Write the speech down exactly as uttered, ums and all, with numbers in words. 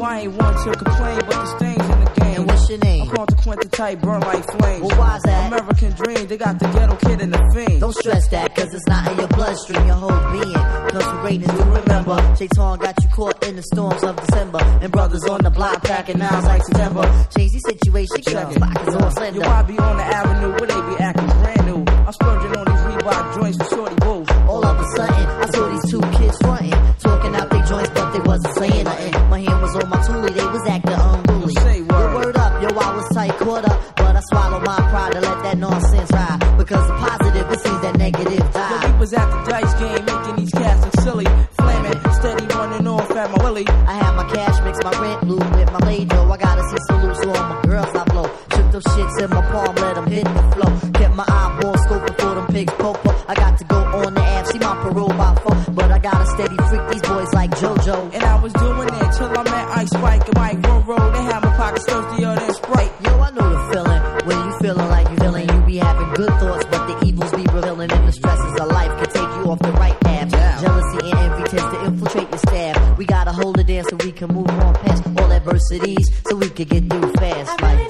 I ain't one to complain, but the stains in the game. And what's your name? I'm consequent type, burn like flames. Well, why's that? American dream, they got the ghetto kid and the fiend. Don't stress that, cause it's not in your bloodstream, your whole being. Cause for greatness to remember, J-Ton got you caught in the storms of December. And brothers on the block packing nines like September. Change the situation, cause pockets on slender. Yo, I be on the avenue where they be acting brand new. I'm splurging on these Reebok joints for shorty boo. All of a sudden, I saw these two kids frontin', talking out their joints, but they wasn't saying nothing. My hand was on my toolie, they was acting unruly. Say word. Yo, word up, yo, I was tight, caught up, but I swallowed my pride to let that nonsense ride. Because the positive, it seems that negative die. Yo, we was at the dice game, making these cats look silly. Flaming, steady running off at my willy. I had my cash mix, my rent loot with my lay dough. I gotta see salute, so all my girls I blow. Shook them shits in my palm, let them hit the flow. Kept my eyeball scoping for them pigs popo. I got to go on the app, see my parole by four. But I got a steady freak these boys like JoJo. And I was doing it till I met Ice Spike and Mike Monroe. They had my pockets thirstier than Sprite. Yo, I know the feeling when you feeling like you feeling. You be having good thoughts, but the evils be revealing. And the stresses of life can take you off the right path. Yeah. Jealousy and envy tends to infiltrate your staff. We gotta hold it there so we can move on past all adversities, so we can get through fast. Like